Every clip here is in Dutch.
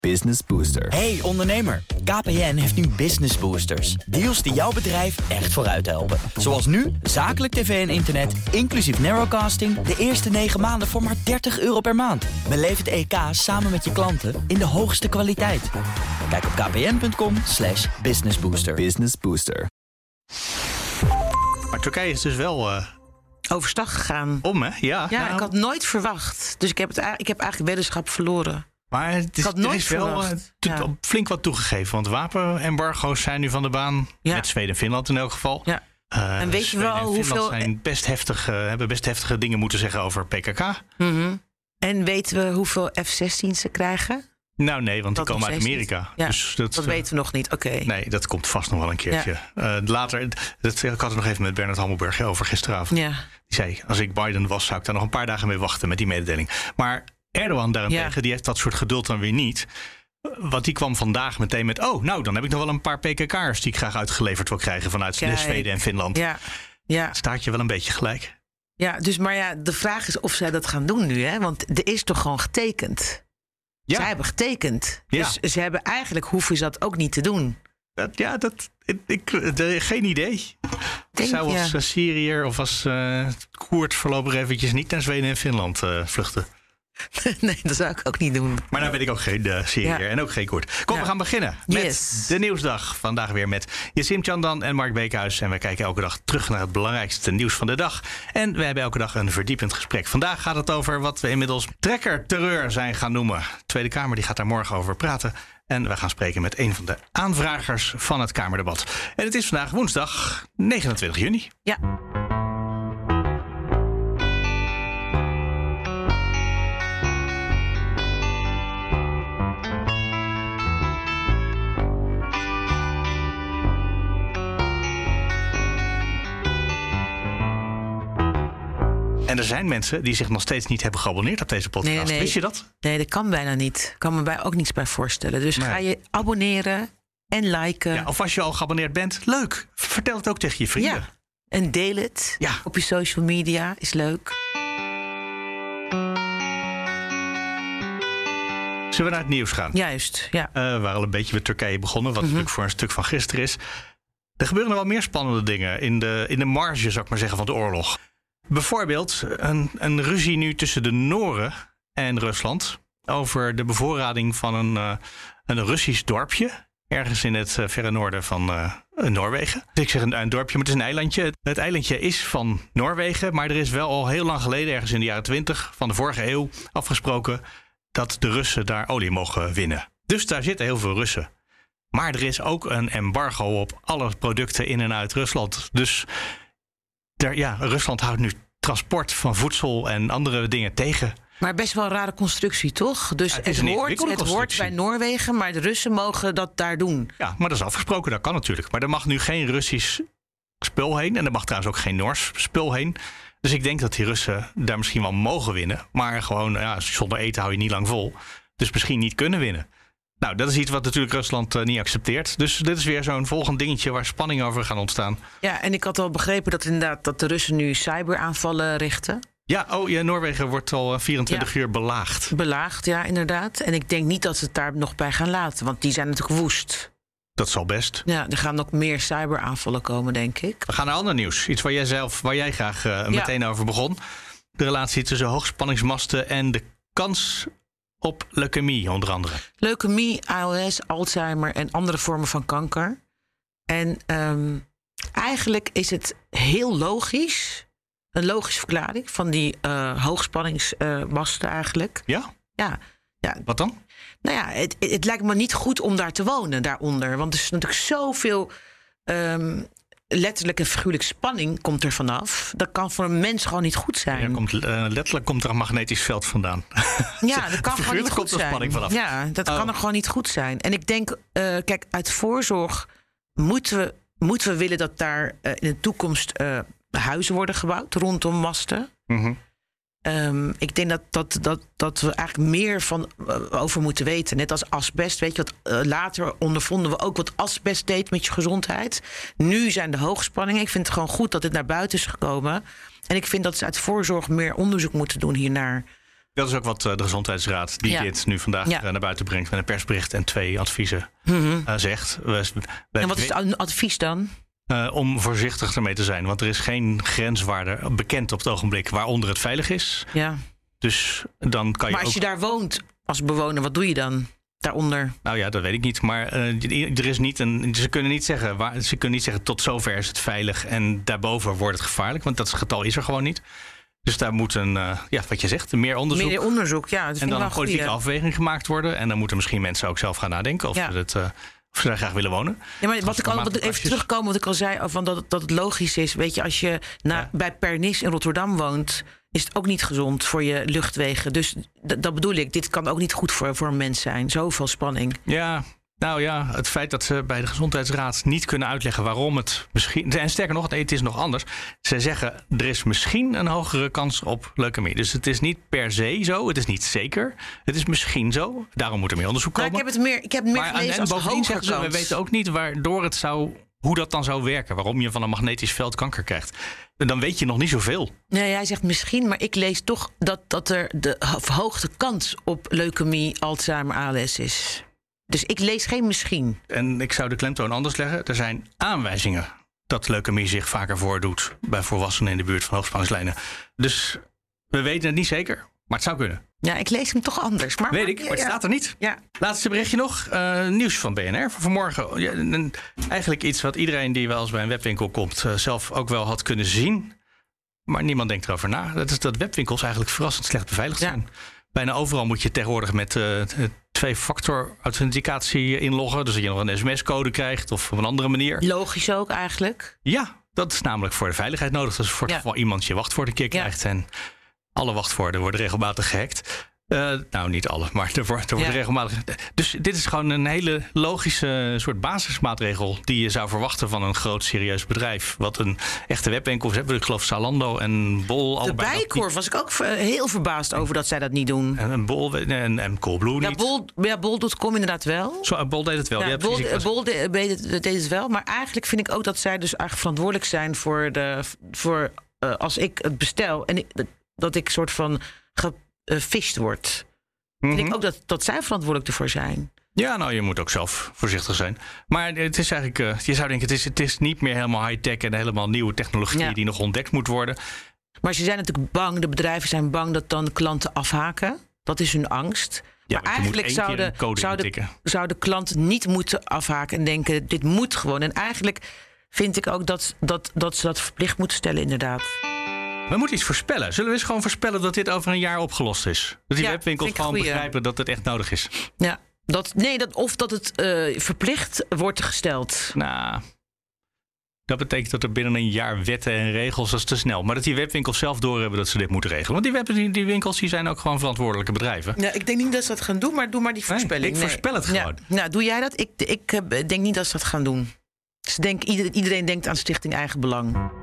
Business Booster. Hey ondernemer, KPN heeft nu Business Boosters. Deals die jouw bedrijf echt vooruit helpen. Zoals nu, zakelijk tv en internet, inclusief narrowcasting... de eerste 9 maanden voor maar €30 per maand. Beleef het EK samen met je klanten in de hoogste kwaliteit. Kijk op kpn.com/businessbooster. Business Booster. Maar Turkije is dus wel... overstag gegaan. Om, hè? Ja, Ja, nou, ik had nooit verwacht. Dus ik heb eigenlijk weddenschap verloren. maar het is, had er nooit is wel verwacht. Ja. flink wat toegegeven. Want wapenembargo's zijn nu van de baan. Ja. Met Zweden en Finland in elk geval. Ja. En weet je Zweden wel en hoeveel... Finland zijn hebben best heftige dingen moeten zeggen over PKK. Mhm. En weten we hoeveel F-16's ze krijgen? Nou nee, want die Dat komen nog uit steeds Amerika. niet. Ja, Dus dat weten we nog niet. Oké. Nee, dat komt vast nog wel een keertje. Later, ik had het nog even met Bernard Hammelburg over gisteravond. Ja. Die zei, als ik Biden was, zou ik daar nog een paar dagen mee wachten met die mededeling. Maar Erdogan daarentegen, die heeft dat soort geduld dan weer niet. Want die kwam vandaag meteen met... nou, dan heb ik nog wel een paar PKK'ers die ik graag uitgeleverd wil krijgen vanuit Zweden en Finland. Ja. Staat je wel een beetje gelijk. Ja, dus maar ja, de vraag is of zij dat gaan doen nu, hè? Want er is toch gewoon getekend. Ja. Zij hebben getekend. Ja. Dus ze hebben eigenlijk hoeven ze dat ook niet te doen. Geen idee. Ik zou als Syriër of als Koerd voorlopig eventjes niet naar Zweden en Finland vluchten. Nee, dat zou ik ook niet doen. Maar nou ben ik ook geen Syriër en ook geen Koerd. Kom, we gaan beginnen met de Nieuwsdag. Vandaag weer met Yasim Chandan en Mark Beekhuis. En wij kijken elke dag terug naar het belangrijkste nieuws van de dag. En we hebben elke dag een verdiepend gesprek. Vandaag gaat het over wat we inmiddels trekkerterreur zijn gaan noemen. De Tweede Kamer die gaat daar morgen over praten. En we gaan spreken met een van de aanvragers van het Kamerdebat. En het is vandaag woensdag 29 juni. Ja. En er zijn mensen die zich nog steeds niet hebben geabonneerd op deze podcast. Nee. Wist je dat? Nee, dat kan bijna niet. Ik kan me bij ook niets bij voorstellen. Dus ga je abonneren en liken. Ja, of als je al geabonneerd bent, leuk. Vertel het ook tegen je vrienden. Ja. En deel het op je social media. Is leuk. Zullen we naar het nieuws gaan? Juist, ja. We waren al een beetje met Turkije begonnen. Wat natuurlijk voor een stuk van gisteren is. Er gebeuren nog wel meer spannende dingen in de marge, zou ik maar zeggen, van de oorlog. Bijvoorbeeld een ruzie nu tussen de Nooren en Rusland over de bevoorrading van een Russisch dorpje. Ergens in het verre noorden van Noorwegen. Ik zeg een dorpje, maar het is een eilandje. Het eilandje is van Noorwegen, maar er is wel al heel lang geleden, ergens in de jaren 20 van de vorige eeuw, afgesproken dat de Russen daar olie mogen winnen. Dus daar zitten heel veel Russen. Maar er is ook een embargo op alle producten in en uit Rusland. Dus Rusland houdt nu transport van voedsel en andere dingen tegen. Maar best wel een rare constructie, toch? Dus het hoort bij Noorwegen, maar de Russen mogen dat daar doen. Ja, maar dat is afgesproken, dat kan natuurlijk. Maar er mag nu geen Russisch spul heen. En er mag trouwens ook geen Noors spul heen. Dus ik denk dat die Russen daar misschien wel mogen winnen. Maar gewoon, zonder eten hou je niet lang vol. Dus misschien niet kunnen winnen. Nou, dat is iets wat natuurlijk Rusland niet accepteert. Dus dit is weer zo'n volgend dingetje waar spanning over gaan ontstaan. Ja, en ik had al begrepen dat de Russen nu cyberaanvallen richten. Ja, Noorwegen wordt al 24 uur belaagd. Belaagd, ja, inderdaad. En ik denk niet dat ze het daar nog bij gaan laten, want die zijn natuurlijk woest. Dat zal best. Ja, er gaan nog meer cyberaanvallen komen, denk ik. We gaan naar ander nieuws. Iets waar jij graag meteen over begon. De relatie tussen hoogspanningsmasten en de kans op leukemie, onder andere. Leukemie, ALS, Alzheimer en andere vormen van kanker. En eigenlijk is het heel logisch. Een logische verklaring van die hoogspanningsmasten eigenlijk. Ja? Ja. Wat dan? Nou ja, het lijkt me niet goed om daar te wonen, daaronder. Want er is natuurlijk zoveel letterlijk en figuurlijk spanning komt er vanaf. Dat kan voor een mens gewoon niet goed zijn. Ja, letterlijk komt er een magnetisch veld vandaan. Ja, dat kan gewoon niet goed zijn. Spanning vanaf. Ja, dat kan er gewoon niet goed zijn. En ik denk, kijk, uit voorzorg moeten we willen dat daar in de toekomst huizen worden gebouwd rondom masten. Mm-hmm. Ik denk dat we eigenlijk meer over moeten weten. Net als asbest, weet je wat? Later ondervonden we ook wat asbest deed met je gezondheid. Nu zijn de hoogspanningen. Ik vind het gewoon goed dat het naar buiten is gekomen. En ik vind dat ze uit voorzorg meer onderzoek moeten doen hiernaar. Dat is ook wat de Gezondheidsraad, die dit nu vandaag naar buiten brengt met een persbericht en 2 adviezen zegt. En wat is het advies dan? Om voorzichtig ermee te zijn. Want er is geen grenswaarde bekend op het ogenblik waaronder het veilig is. Ja. Dus dan kan je. Maar als je daar woont als bewoner, wat doe je dan daaronder? Nou ja, dat weet ik niet. Maar er is niet ze kunnen niet zeggen tot zover is het veilig en daarboven wordt het gevaarlijk. Want dat getal is er gewoon niet. Dus daar moet wat je zegt, meer onderzoek. Meer onderzoek, ja. Dat en dan een politieke afweging gemaakt worden. En dan moeten misschien mensen ook zelf gaan nadenken of ze daar graag willen wonen. Ja, maar even terugkomen wat ik al zei, van dat het logisch is. Weet je, als je bij Pernis in Rotterdam woont, is het ook niet gezond voor je luchtwegen. Dus dat bedoel ik. Dit kan ook niet goed voor een mens zijn. Zoveel spanning. Ja. Nou ja, het feit dat ze bij de Gezondheidsraad niet kunnen uitleggen waarom het misschien... En sterker nog, het is nog anders. Ze zeggen, er is misschien een hogere kans op leukemie. Dus het is niet per se zo. Het is niet zeker. Het is misschien zo. Daarom moet er meer onderzoek komen. Ik heb het meer gelezen als hogere kans. We weten ook niet hoe dat dan zou werken. Waarom je van een magnetisch veld kanker krijgt. En dan weet je nog niet zoveel. Nee, hij zegt misschien, maar ik lees toch dat er de verhoogde kans op leukemie, Alzheimer, ALS is. Dus ik lees geen misschien. En ik zou de klemtoon anders leggen. Er zijn aanwijzingen dat leukemie zich vaker voordoet bij volwassenen in de buurt van hoogspanningslijnen. Dus we weten het niet zeker, maar het zou kunnen. Ja, ik lees hem toch anders. Maar weet ik, maar het staat er niet. Ja. Laatste berichtje nog. Nieuws van BNR van vanmorgen. Ja, eigenlijk iets wat iedereen die wel eens bij een webwinkel komt zelf ook wel had kunnen zien. Maar niemand denkt erover na. Dat is dat webwinkels eigenlijk verrassend slecht beveiligd zijn. Bijna overal moet je tegenwoordig met 2-factor authenticatie inloggen. Dus dat je nog een sms-code krijgt of op een andere manier. Logisch ook eigenlijk. Ja, dat is namelijk voor de veiligheid nodig. Dat is voor het geval iemand je wachtwoord een keer krijgt. En alle wachtwoorden worden regelmatig gehackt. Nou, niet alle, maar er wordt regelmatig... Dus dit is gewoon een hele logische soort basismaatregel die je zou verwachten van een groot serieus bedrijf. Wat een echte webwinkel hebben. Ik geloof Zalando en Bol. De Bijenkorf was ik ook heel verbaasd over dat zij dat niet doen. En Bol en Coolblue niet. Bol.com inderdaad wel. Bol deed het wel. Ja, Bol deed het wel. Maar eigenlijk vind ik ook dat zij dus eigenlijk verantwoordelijk zijn voor als ik het bestel en dat ik soort van gefisht wordt. Vind ik ook dat zij verantwoordelijk ervoor zijn. Ja, nou, je moet ook zelf voorzichtig zijn. Maar het is eigenlijk, je zou denken, het is niet meer helemaal high-tech en helemaal nieuwe technologie die nog ontdekt moet worden. Maar ze zijn natuurlijk bang, de bedrijven zijn bang dat dan klanten afhaken. Dat is hun angst. Ja, maar eigenlijk zou de klant niet moeten afhaken en denken, dit moet gewoon. En eigenlijk vind ik ook dat ze dat verplicht moeten stellen, inderdaad. We moeten iets voorspellen. Zullen we eens gewoon voorspellen dat dit over een jaar opgelost is? Dat die webwinkels gewoon begrijpen dat het echt nodig is. Ja, of dat het verplicht wordt gesteld. Nou, dat betekent dat er binnen een jaar wetten en regels, dat is te snel. Maar dat die webwinkels zelf doorhebben dat ze dit moeten regelen. Want die winkels die zijn ook gewoon verantwoordelijke bedrijven. Ja, ik denk niet dat ze dat gaan doen, maar doe maar die voorspelling. Ik voorspel het gewoon. Ja, nou, doe jij dat? Ik denk niet dat ze dat gaan doen. Dus iedereen denkt aan Stichting Eigen Belang.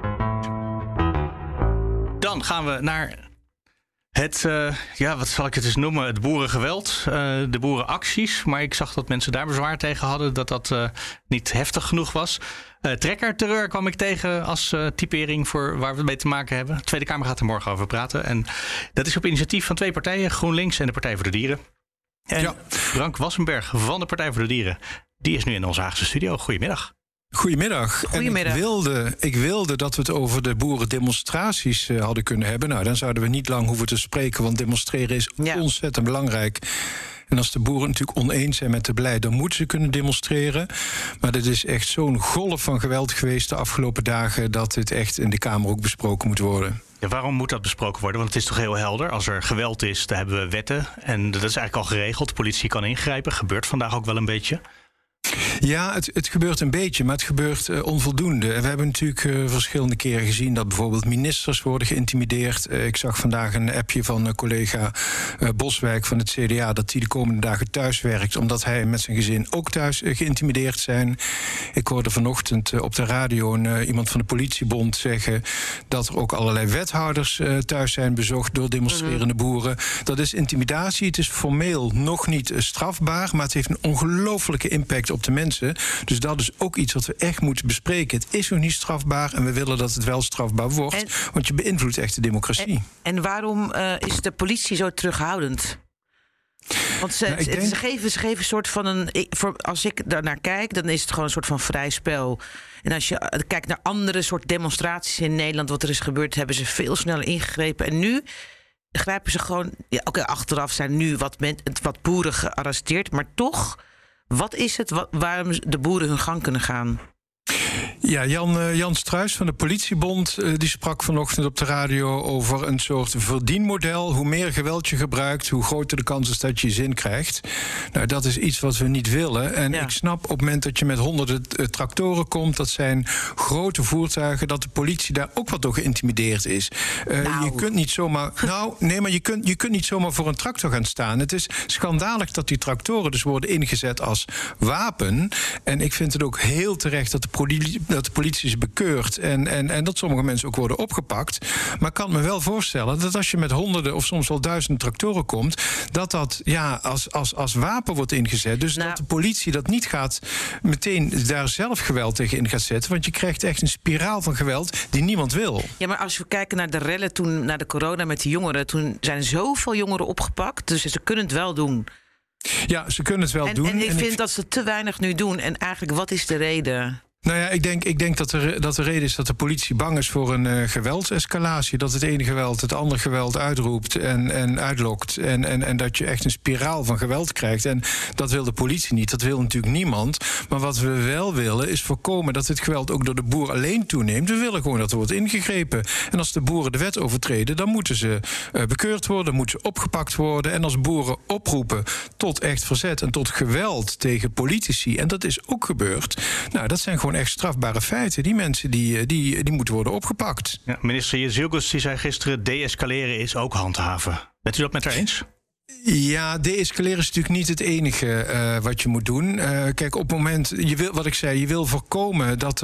Dan gaan we naar het, wat zal ik het eens noemen, het boerengeweld, de boerenacties. Maar ik zag dat mensen daar bezwaar tegen hadden, dat niet heftig genoeg was. Trekkerterreur kwam ik tegen als typering voor waar we mee te maken hebben. De Tweede Kamer gaat er morgen over praten. En dat is op initiatief van 2 partijen, GroenLinks en de Partij voor de Dieren. En Frank Wassenberg van de Partij voor de Dieren, die is nu in onze Haagse studio. Goedemiddag. Goedemiddag. Goedemiddag. En ik wilde dat we het over de boerendemonstraties hadden kunnen hebben. Nou, dan zouden we niet lang hoeven te spreken, want demonstreren is ontzettend belangrijk. En als de boeren natuurlijk oneens zijn met de beleid, dan moeten ze kunnen demonstreren. Maar dit is echt zo'n golf van geweld geweest de afgelopen dagen, dat dit echt in de Kamer ook besproken moet worden. Ja, waarom moet dat besproken worden? Want het is toch heel helder. Als er geweld is, dan hebben we wetten. En dat is eigenlijk al geregeld. De politie kan ingrijpen. Gebeurt vandaag ook wel een beetje. Ja, het gebeurt een beetje, maar het gebeurt onvoldoende. En we hebben natuurlijk verschillende keren gezien dat bijvoorbeeld ministers worden geïntimideerd. Ik zag vandaag een appje van collega Boswijk van het CDA dat hij de komende dagen thuis werkt, omdat hij met zijn gezin ook thuis geïntimideerd zijn. Ik hoorde vanochtend op de radio iemand van de politiebond zeggen dat er ook allerlei wethouders thuis zijn bezocht door demonstrerende boeren. Dat is intimidatie. Het is formeel nog niet strafbaar, maar het heeft een ongelofelijke impact op de mensen mensen. Dus dat is ook iets wat we echt moeten bespreken. Het is nog niet strafbaar en we willen dat het wel strafbaar wordt. Want je beïnvloedt echt de democratie. En waarom is de politie zo terughoudend? Want ze geven een soort van als ik daarnaar kijk, dan is het gewoon een soort van vrij spel. En als je kijkt naar andere soort demonstraties in Nederland, wat er is gebeurd, hebben ze veel sneller ingegrepen. En nu grijpen ze gewoon. Ja, oké, achteraf zijn nu wat boeren gearresteerd, maar toch, wat is het waarom de boeren hun gang kunnen gaan? Ja, Jan Struijs van de Politiebond die sprak vanochtend op de radio over een soort verdienmodel. Hoe meer geweld je gebruikt, hoe groter de kans is dat je zin krijgt. Nou, dat is iets wat we niet willen. En ik snap op het moment dat je met honderden tractoren komt, dat zijn grote voertuigen, dat de politie daar ook wat door geïntimideerd is. Je kunt niet zomaar. Maar je kunt niet zomaar voor een tractor gaan staan. Het is schandalig dat die tractoren dus worden ingezet als wapen. En ik vind het ook heel terecht dat de politie is bekeurd en dat sommige mensen ook worden opgepakt. Maar ik kan me wel voorstellen dat als je met honderden of soms wel duizenden tractoren komt, dat als wapen wordt ingezet. Dus dat de politie dat niet gaat meteen daar zelf geweld tegen in gaat zetten. Want je krijgt echt een spiraal van geweld die niemand wil. Ja, maar als we kijken naar de rellen toen, naar de corona met de jongeren, toen zijn zoveel jongeren opgepakt. Dus ze kunnen het wel doen. Ja, ze kunnen het wel doen. En ik vind dat ze te weinig nu doen. En eigenlijk, wat is de reden? Nou ja, ik denk dat de reden is dat de politie bang is voor een geweldsescalatie. Dat het ene geweld het andere geweld uitroept en uitlokt. En dat je echt een spiraal van geweld krijgt. En dat wil de politie niet, dat wil natuurlijk niemand. Maar wat we wel willen is voorkomen dat dit geweld ook door de boer alleen toeneemt. We willen gewoon dat er wordt ingegrepen. En als de boeren de wet overtreden, dan moeten ze bekeurd worden, moeten ze opgepakt worden. En als boeren oproepen tot echt verzet en tot geweld tegen politici, en dat is ook gebeurd, nou, dat zijn gewoon echt strafbare feiten. Die mensen die moeten worden opgepakt. Ja, minister Jezilgus die zei gisteren, deescaleren is ook handhaven. Bent u dat met haar eens? Ja, deescaleren is natuurlijk niet het enige wat je moet doen. Kijk, op het moment, je wil voorkomen dat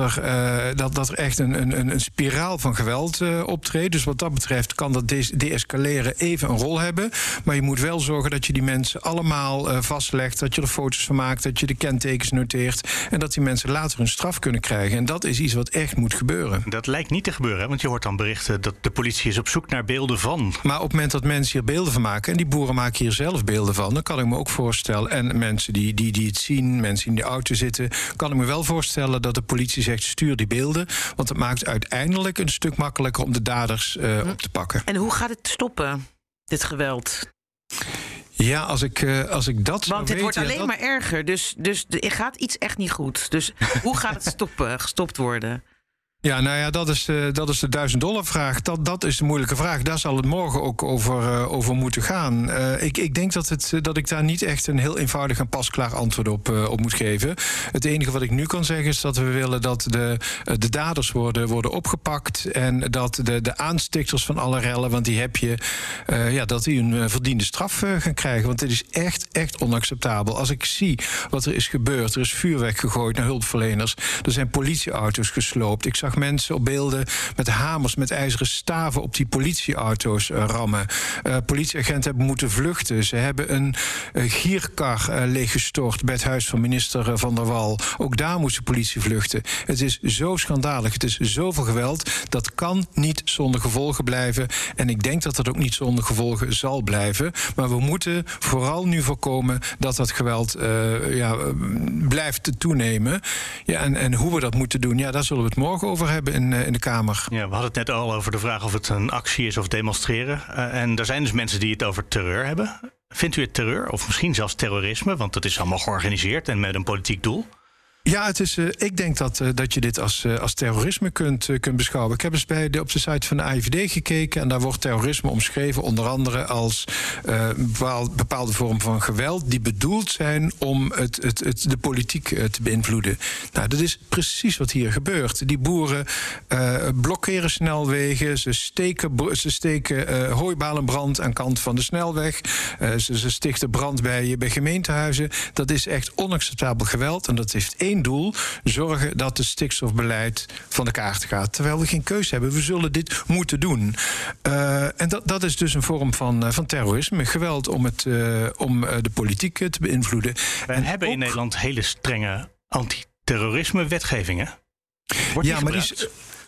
er echt een spiraal van geweld optreedt. Dus wat dat betreft kan dat deescaleren even een rol hebben. Maar je moet wel zorgen dat je die mensen allemaal vastlegt, dat je er foto's van maakt, dat je de kentekens noteert en dat die mensen later hun straf kunnen krijgen. En dat is iets wat echt moet gebeuren. Dat lijkt niet te gebeuren, hè? Want je hoort dan berichten dat de politie is op zoek naar beelden van. Maar op het moment dat mensen hier beelden van maken, en die boeren maken hier zelf beelden van, dan kan ik me ook voorstellen, en mensen die het zien, mensen die in de auto zitten, kan ik me wel voorstellen dat de politie zegt, stuur die beelden, want het maakt uiteindelijk een stuk makkelijker om de daders op te pakken. En hoe gaat het stoppen, dit geweld? Ja, als ik dat zou Want het wordt alleen maar erger, dus er gaat iets echt niet goed. Dus hoe gaat het gestopt worden? Ja, nou ja, dat is de $1000-vraag. Dat is de moeilijke vraag. Daar zal het morgen ook over moeten gaan. Ik denk dat ik daar niet echt een heel eenvoudig en pasklaar antwoord op moet geven. Het enige wat ik nu kan zeggen is dat we willen dat de daders worden opgepakt en dat de aanstichters van alle rellen, want die heb je, dat die een verdiende straf gaan krijgen. Want dit is echt onacceptabel. Als ik zie wat er is gebeurd, er is vuurwerk gegooid naar hulpverleners, er zijn politieauto's gesloopt. Ik zag mensen op beelden met hamers, met ijzeren staven op die politieauto's rammen. Politieagenten hebben moeten vluchten. Ze hebben een gierkar leeggestort bij het huis van minister Van der Wal. Ook daar moest de politie vluchten. Het is zo schandalig. Het is zoveel geweld. Dat kan niet zonder gevolgen blijven. En ik denk dat dat ook niet zonder gevolgen zal blijven. Maar we moeten vooral nu voorkomen dat geweld blijft toenemen. Ja, en hoe we dat moeten doen, ja, daar zullen we het morgen over hebben in de Kamer. Ja, we hadden het net al over de vraag of het een actie is of demonstreren. En er zijn dus mensen die het over terreur hebben. Vindt u het terreur of misschien zelfs terrorisme? Want dat is allemaal georganiseerd en met een politiek doel. Ja, ik denk dat je dit als terrorisme kunt beschouwen. Ik heb eens op de site van de AIVD gekeken en daar wordt terrorisme omschreven onder andere als bepaalde vorm van geweld die bedoeld zijn om de politiek te beïnvloeden. Nou, dat is precies wat hier gebeurt. Die boeren blokkeren snelwegen, ze steken hooibalen brand aan kant van de snelweg, ze stichten brand bij gemeentehuizen. Dat is echt onacceptabel geweld en dat heeft één doel: zorgen dat het stikstofbeleid van de kaart gaat. Terwijl we geen keuze hebben. We zullen dit moeten doen. En dat is dus een vorm van terrorisme. Geweld om de politiek te beïnvloeden. We hebben in Nederland hele strenge antiterrorisme-wetgeving, hè? Wordt die gebruikt?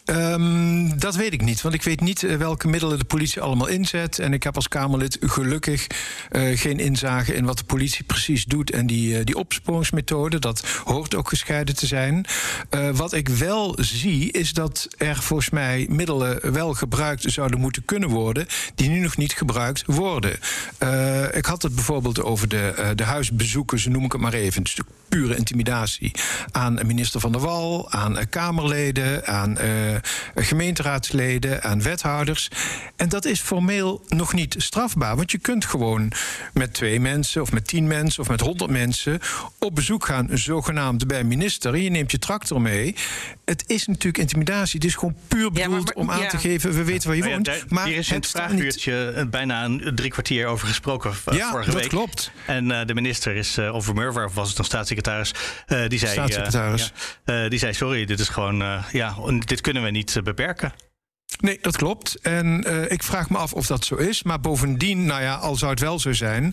Dat weet ik niet, want ik weet niet welke middelen de politie allemaal inzet. En ik heb als Kamerlid gelukkig geen inzage in wat de politie precies doet. En die opsporingsmethode, dat hoort ook gescheiden te zijn. Wat ik wel zie, is dat er volgens mij middelen wel gebruikt zouden moeten kunnen worden, die nu nog niet gebruikt worden. Ik had het bijvoorbeeld over de huisbezoeken, zo noem ik het maar even. Een stuk pure intimidatie aan minister Van der Wal, aan Kamerleden, aan gemeenteraadsleden, aan wethouders. En dat is formeel nog niet strafbaar. Want je kunt gewoon met 2 mensen of met 10 mensen of met 100 mensen op bezoek gaan, zogenaamd bij een minister. En je neemt je tractor mee. Het is natuurlijk intimidatie. Het is gewoon puur bedoeld om aan te geven, we weten waar je woont. Maar hier is in het vraaguurtje bijna een 3 kwartier over gesproken vorige week. Ja, dat klopt. En de minister is, of Vermeulen, of was het nog staatssecretaris, die zei... Staatssecretaris. Die zei, sorry, dit is gewoon... dit kunnen we niet beperken. Nee, dat klopt. En ik vraag me af of dat zo is. Maar bovendien, al zou het wel zo zijn,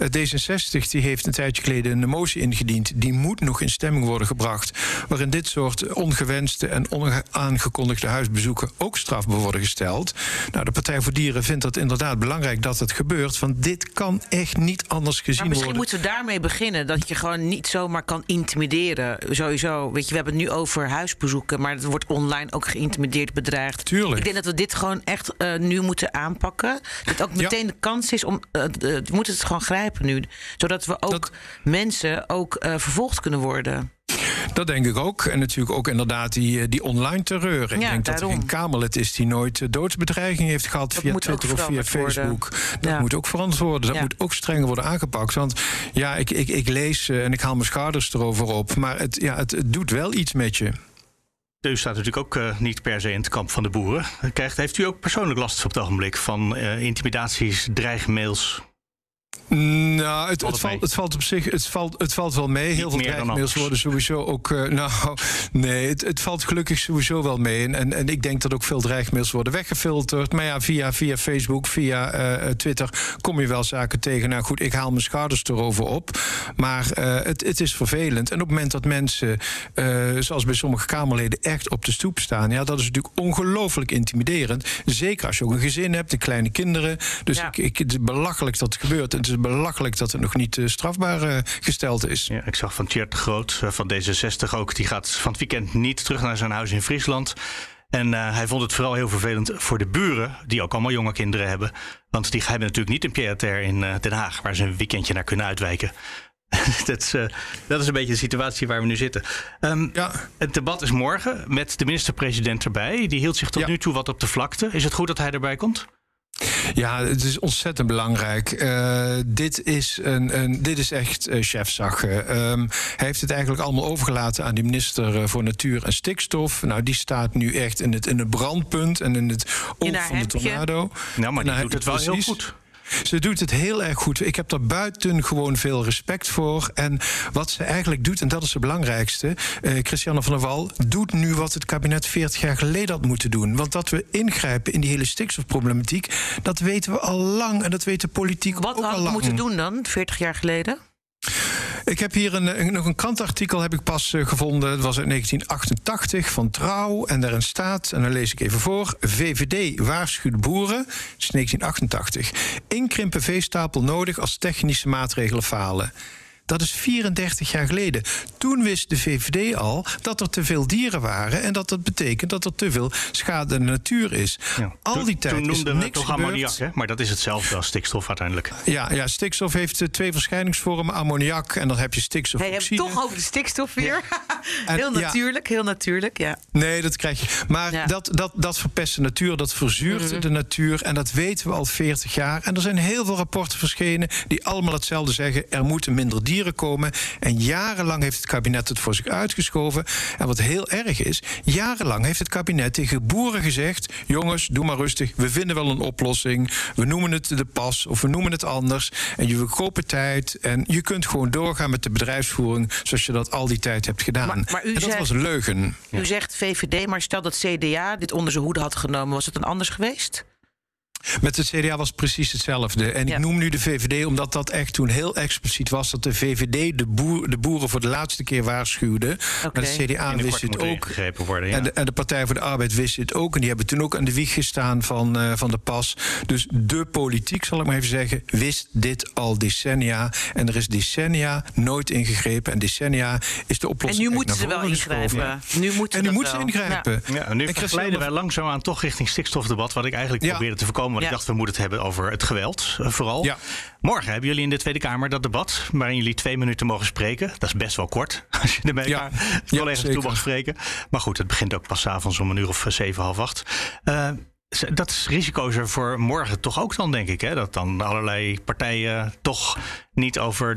D66 die heeft een tijdje geleden een motie ingediend. Die moet nog in stemming worden gebracht, waarin dit soort ongewenste en onaangekondigde huisbezoeken ook strafbaar worden gesteld. Nou, de Partij voor Dieren vindt dat inderdaad belangrijk dat het gebeurt. Want dit kan echt niet anders gezien worden. Misschien moeten we daarmee beginnen. Dat je gewoon niet zomaar kan intimideren. Sowieso, weet je, we hebben het nu over huisbezoeken, maar het wordt online ook geïntimideerd, bedreigd. Tuurlijk. Ik denk dat we dit gewoon echt nu moeten aanpakken. Dat ook meteen de kans is om... we moeten het gewoon grijpen nu. Zodat we ook mensen vervolgd kunnen worden. Dat denk ik ook. En natuurlijk ook inderdaad die online terreur. Ik denk dat er geen Kamerlid is die nooit doodsbedreiging heeft gehad via Twitter of via Facebook. Dat moet ook veranderd worden. Dat moet ook strenger worden aangepakt. Want ik lees en ik haal mijn schouders erover op. Maar het doet wel iets met je. U staat natuurlijk ook niet per se in het kamp van de boeren. Heeft u ook persoonlijk last op het ogenblik van intimidaties, dreigmails? Nou, het valt op zich, het valt wel mee. Heel veel dreigmails worden sowieso ook... het valt gelukkig sowieso wel mee. En ik denk dat ook veel dreigmails worden weggefilterd. Maar via Facebook, via Twitter kom je wel zaken tegen. Nou goed, ik haal mijn schouders erover op. Maar het is vervelend. En op het moment dat mensen, zoals bij sommige Kamerleden, echt op de stoep staan, dat is natuurlijk ongelooflijk intimiderend. Zeker als je ook een gezin hebt, de kleine kinderen. Dus het is belachelijk dat het gebeurt. Het is belachelijk dat het nog niet strafbaar gesteld is. Ja, ik zag van Tjeerd de Groot van D66 ook. Die gaat van het weekend niet terug naar zijn huis in Friesland. En hij vond het vooral heel vervelend voor de buren, die ook allemaal jonge kinderen hebben. Want die hebben natuurlijk niet een pied-à-terre in Den Haag, waar ze een weekendje naar kunnen uitwijken. Dat is een beetje de situatie waar we nu zitten. Het debat is morgen met de minister-president erbij. Die hield zich tot nu toe wat op de vlakte. Is het goed dat hij erbij komt? Ja, het is ontzettend belangrijk. Dit is echt chefzag. Hij heeft het eigenlijk allemaal overgelaten aan de minister voor Natuur en Stikstof. Nou, die staat nu echt in het brandpunt en in het oog van de tornado. Nou, maar die doet het wel heel goed. Ze doet het heel erg goed. Ik heb daar buitengewoon veel respect voor. En wat ze eigenlijk doet, en dat is het belangrijkste, Christiane Van der Wal doet nu wat het kabinet 40 jaar geleden had moeten doen. Want dat we ingrijpen in die hele stikstofproblematiek, dat weten we al lang. En dat weet de politiek ook al lang. Wat hadden we moeten doen dan, 40 jaar geleden? Ik heb hier nog een krantartikel heb ik pas gevonden. Het was uit 1988 van Trouw. En daarin staat, en dan lees ik even voor: VVD waarschuwt boeren. Dat is 1988. Inkrimpen veestapel nodig als technische maatregelen falen. Dat is 34 jaar geleden. Toen wist de VVD al dat er te veel dieren waren en dat betekent dat er te veel schade aan de natuur is. Ja. Al die tijd is er niks gebeurd. Ammoniak, hè? Maar dat is hetzelfde als stikstof uiteindelijk. Ja, stikstof heeft 2 verschijningsvormen, ammoniak en dan heb je stikstofoxide. Je hebt het toch over de stikstof weer. Ja. Heel natuurlijk, ja. Nee, dat krijg je. Maar dat verpest de natuur, dat verzuurt de natuur en dat weten we al 40 jaar. En er zijn heel veel rapporten verschenen die allemaal hetzelfde zeggen. Er moeten minder dieren komen. En jarenlang heeft het kabinet het voor zich uitgeschoven. En wat heel erg is, jarenlang heeft het kabinet tegen boeren gezegd: jongens, doe maar rustig, we vinden wel een oplossing. We noemen het de pas of we noemen het anders. En je verkoopt tijd en je kunt gewoon doorgaan met de bedrijfsvoering zoals je dat al die tijd hebt gedaan. Maar en dat was een leugen. U zegt VVD, maar stel dat CDA dit onder zijn hoede had genomen, was het dan anders geweest? Met het CDA was het precies hetzelfde. En ik noem nu de VVD omdat dat echt toen heel expliciet was... dat de VVD de boeren voor de laatste keer waarschuwde. Maar de CDA wist het ook. Worden, en de Partij voor de Arbeid wist het ook. En die hebben toen ook aan de wieg gestaan van de pas. Dus de politiek, zal ik maar even zeggen... wist dit al decennia. En er is decennia nooit ingegrepen. En decennia is de oplossing. En nu moeten ze wel ingrijpen. Ja. Nu moeten ze ingrijpen. Ja, en nu glijden wij langzaamaan toch richting stikstofdebat... wat ik eigenlijk probeerde te voorkomen. Want ik dacht, we moeten het hebben over het geweld, vooral. Ja. Morgen hebben jullie in de Tweede Kamer dat debat... waarin jullie 2 minuten mogen spreken. Dat is best wel kort, als je ermee collega's toe mag spreken. Maar goed, het begint ook pas 's avonds om 7:30, 7:30. Dat risico is er voor morgen toch ook dan, denk ik. Hè? Dat dan allerlei partijen toch niet over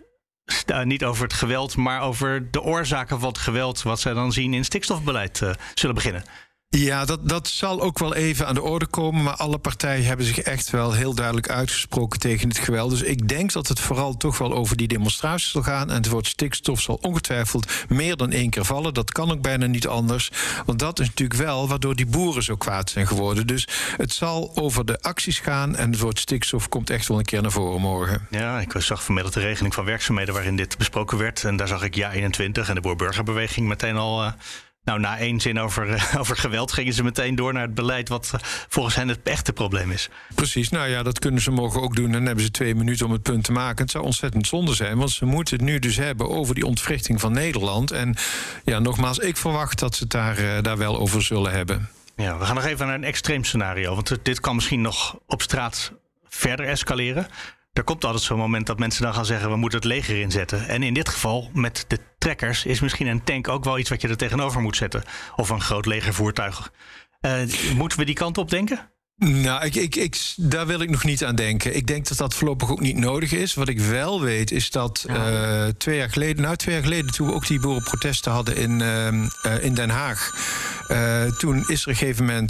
het geweld... maar over de oorzaken van het geweld... wat zij dan zien in stikstofbeleid zullen beginnen. Ja, dat zal ook wel even aan de orde komen. Maar alle partijen hebben zich echt wel heel duidelijk uitgesproken tegen het geweld. Dus ik denk dat het vooral toch wel over die demonstraties zal gaan. En het woord stikstof zal ongetwijfeld meer dan 1 keer vallen. Dat kan ook bijna niet anders. Want dat is natuurlijk wel waardoor die boeren zo kwaad zijn geworden. Dus het zal over de acties gaan. En het woord stikstof komt echt wel een keer naar voren morgen. Ja, ik zag vanmiddag de regeling van werkzaamheden waarin dit besproken werd. En daar zag ik JA21 en de Boer-Burgerbeweging meteen al... na 1 zin over geweld gingen ze meteen door naar het beleid... wat volgens hen het echte probleem is. Precies, nou ja, dat kunnen ze morgen ook doen. En dan hebben ze 2 minuten om het punt te maken. Het zou ontzettend zonde zijn, want ze moeten het nu dus hebben... over die ontwrichting van Nederland. En ja, nogmaals, ik verwacht dat ze het daar wel over zullen hebben. Ja, we gaan nog even naar een extreem scenario. Want dit kan misschien nog op straat verder escaleren... Er komt altijd zo'n moment dat mensen dan gaan zeggen... we moeten het leger inzetten. En in dit geval, met de trekkers... is misschien een tank ook wel iets wat je er tegenover moet zetten. Of een groot legervoertuig. Moeten we die kant op denken? Nou, daar wil ik nog niet aan denken. Ik denk dat dat voorlopig ook niet nodig is. Wat ik wel weet is dat 2 jaar geleden... toen we ook die boerenprotesten hadden in Den Haag... toen is er op een gegeven moment...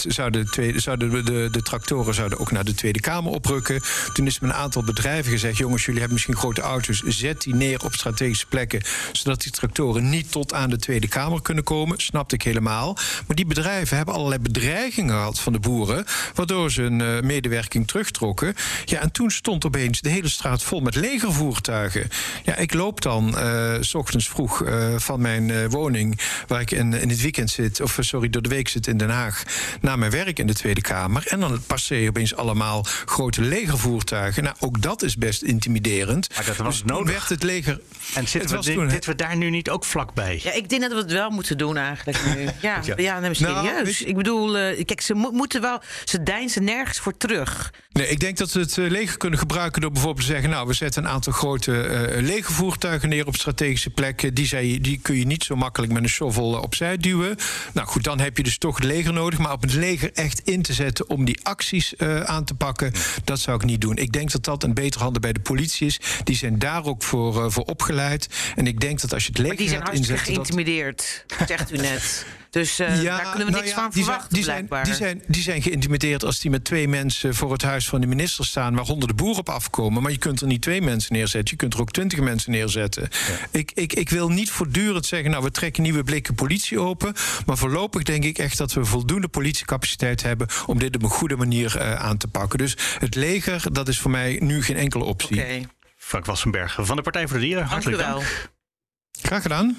de tractoren ook naar de Tweede Kamer oprukken. Toen is met een aantal bedrijven gezegd... jongens, jullie hebben misschien grote auto's... zet die neer op strategische plekken... zodat die tractoren niet tot aan de Tweede Kamer kunnen komen. Snapte ik helemaal. Maar die bedrijven hebben allerlei bedreigingen gehad van de boeren... waardoor ze hun medewerking terugtrokken. Ja, en toen stond opeens de hele straat vol met legervoertuigen. Ja, ik loop dan 's ochtends vroeg van mijn woning... waar ik in het weekend zit... door de week zit in Den Haag... naar mijn werk in de Tweede Kamer. En dan passeren opeens allemaal grote legervoertuigen. Nou, ook dat is best intimiderend. Maar dat was dus nodig. Werd het leger... En zitten we daar nu niet ook vlakbij? Ja, ik denk dat we het wel moeten doen eigenlijk nu. Ja, nee, serieus. Ik bedoel, kijk, ze moeten wel... Ze deinzen nergens voor terug. Nee, ik denk dat we het leger kunnen gebruiken door bijvoorbeeld te zeggen... nou, we zetten een aantal grote legervoertuigen neer op strategische plekken. Die kun je niet zo makkelijk met een shovel opzij duwen. Nou goed, dan heb je dus toch het leger nodig. Maar op het leger echt in te zetten om die acties aan te pakken... dat zou ik niet doen. Ik denk dat dat een betere handen bij de politie is. Die zijn daar ook voor opgeleid. En ik denk dat als je het leger gaat inzetten... Maar die zijn hartstikke geïntimideerd, zegt u net. Dus daar kunnen we niks van verwachten, blijkbaar. Die zijn geïntimideerd als die met 2 mensen voor het huis van de minister staan... waar honderden boeren op afkomen. Maar je kunt er niet 2 mensen neerzetten. Je kunt er ook 20 mensen neerzetten. Ja. Ik wil niet voortdurend zeggen... nou, we trekken nieuwe blikken politie open. Maar voorlopig denk ik echt dat we voldoende politiecapaciteit hebben... om dit op een goede manier aan te pakken. Dus het leger, dat is voor mij nu geen enkele optie. Okay. Frank Wassenberg van de Partij voor de Dieren. Hartelijk dank. Graag gedaan.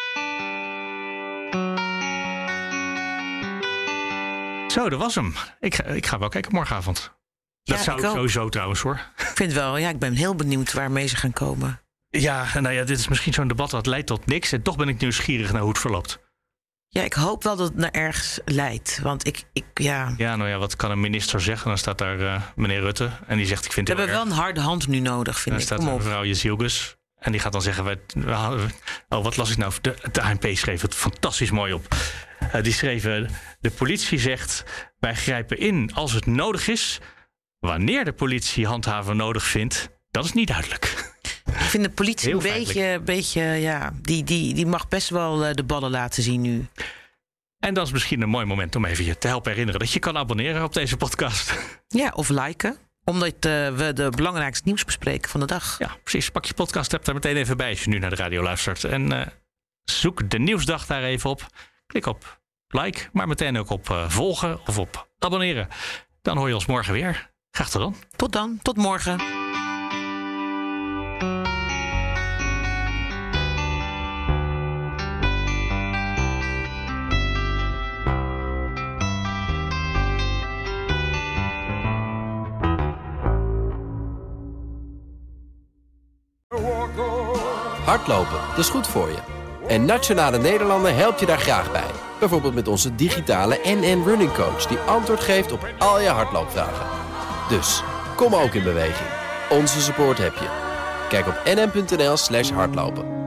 Zo, dat was hem. Ik ga wel kijken morgenavond. Dat zou ik sowieso trouwens, hoor. Ik vind wel, ik ben heel benieuwd waarmee ze gaan komen. Ja, nou ja, dit is misschien zo'n debat dat leidt tot niks. En toch ben ik nieuwsgierig naar hoe het verloopt. Ja, ik hoop wel dat het naar ergens leidt. Want Ja, nou ja, wat kan een minister zeggen? Dan staat daar meneer Rutte en die zegt... ik vind we hebben wel een harde hand nu nodig, vind ik. Dan staat mevrouw Jezielgus en die gaat dan zeggen... wat las ik nou? De ANP schreef het fantastisch mooi op. Die schreven, de politie zegt... wij grijpen in als het nodig is. Wanneer de politie handhaven nodig vindt, dat is niet duidelijk. Ik vind de politie een beetje die mag best wel de ballen laten zien nu. En dat is misschien een mooi moment om even je te helpen herinneren... dat je kan abonneren op deze podcast. Ja, of liken. Omdat we de belangrijkste nieuws bespreken van de dag. Ja, precies. Pak je podcast-app daar meteen even bij als je nu naar de radio luistert. En zoek de nieuwsdag daar even op. Klik op like, maar meteen ook op volgen of op abonneren. Dan hoor je ons morgen weer. Graag tot dan. Tot dan, tot morgen. Hardlopen, dat is goed voor je. En Nationale Nederlanden helpt je daar graag bij. Bijvoorbeeld met onze digitale NN Running Coach... die antwoord geeft op al je hardloopvragen. Dus, kom ook in beweging. Onze support heb je. Kijk op nn.nl/hardlopen.